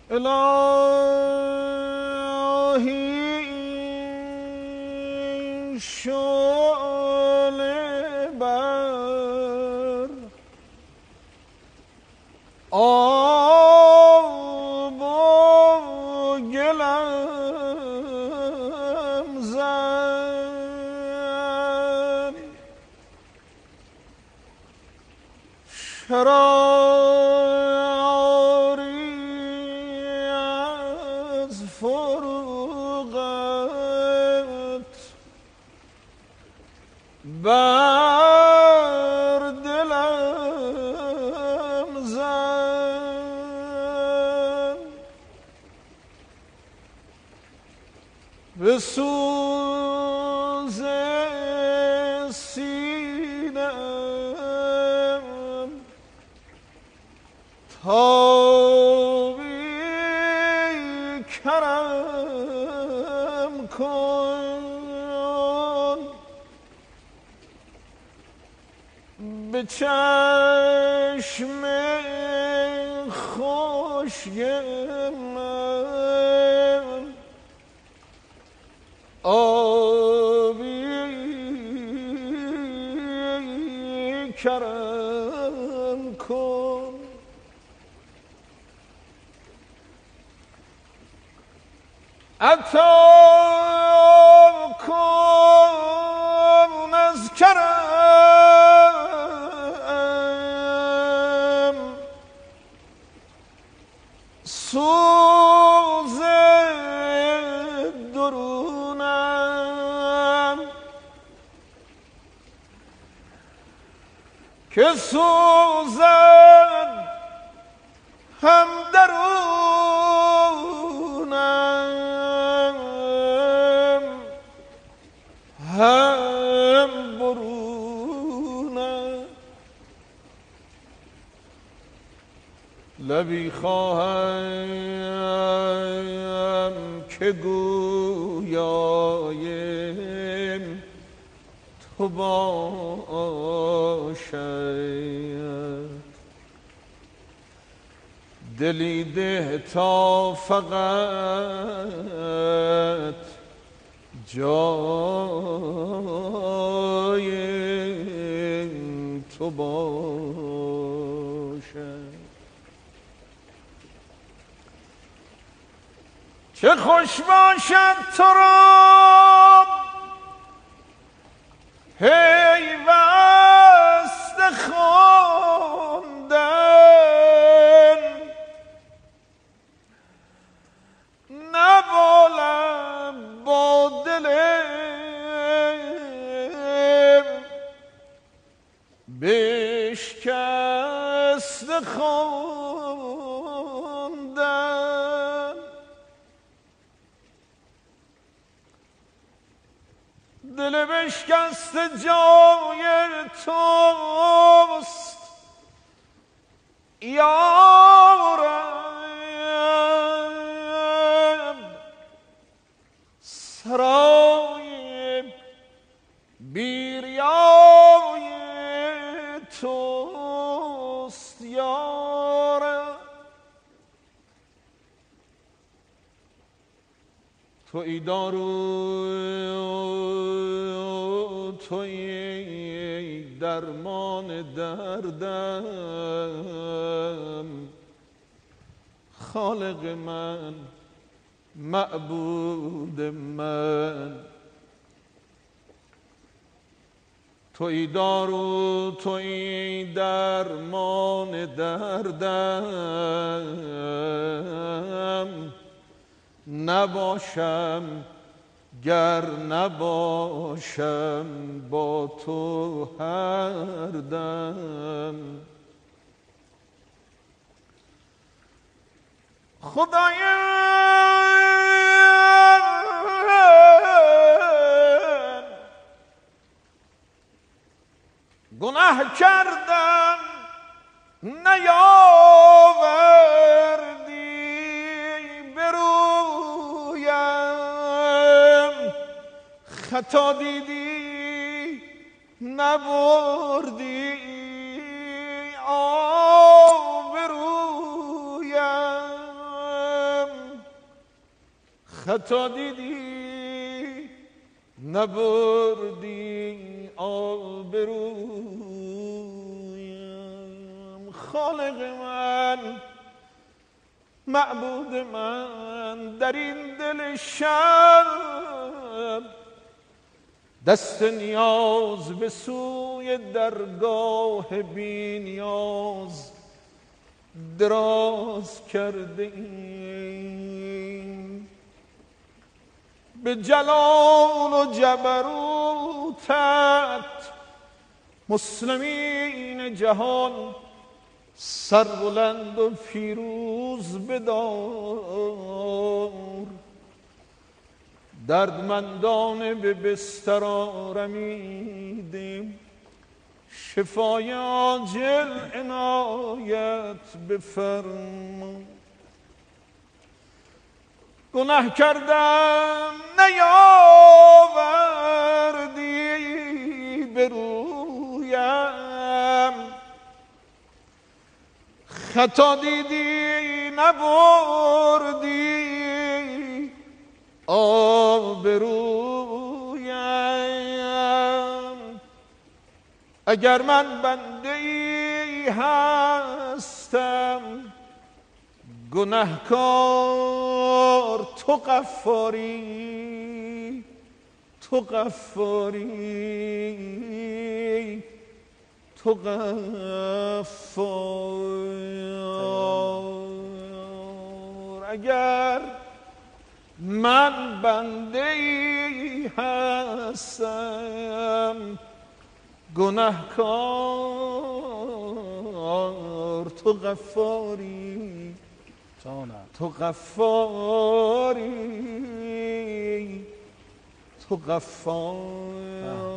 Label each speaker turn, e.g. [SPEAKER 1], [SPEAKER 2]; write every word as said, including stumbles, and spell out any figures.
[SPEAKER 1] الهی شعله بر آب و گلم زن شراری از فروغت بر دلم زن به سوز سینم تابی کرم کن به چشم خوشگم آبی کرم کن عطا کن از کرم سوز درونم که سوزد هم درونم هم برونم لبی خواهم که گویای تو باشد دلی ده تا فقط جای تو باشد چه خوش باشد تو را پیوسته خواندن نبالم با دلم بشکسته خواندن دل بشکسته جای توست یارم سرای بیریای توست یارم تویی دارو تویی درمان دردم خالق من معبود من تویی دارو تویی درمان دردم نباشم گر نباشم با تو هر دم خدایا گناه کردم نیاوردی برویم خطا دیدی نبردی آبرویم خطا دیدی نبردی آبرویم. خالق من، معبود من، در این دل شب دست نیاز به سوی درگاه بی نیاز دراز کرده ایم. به جلال و جبروتت مسلمین جهان سربلند و پیروز بدار. دردمندان به بستر آرمیدیم، شفای عاجل عنایت بفرما. گناه کردم نیاوردی به رویم، خطا دیدی نبردی آبرویم. اگر من بنده ای هستم گنهکار، تو غفاری، تو غفاری، تو غفار. اگر من بنده ای هستم گنهکار، تو غفاری، تو غفاری، تو غفار.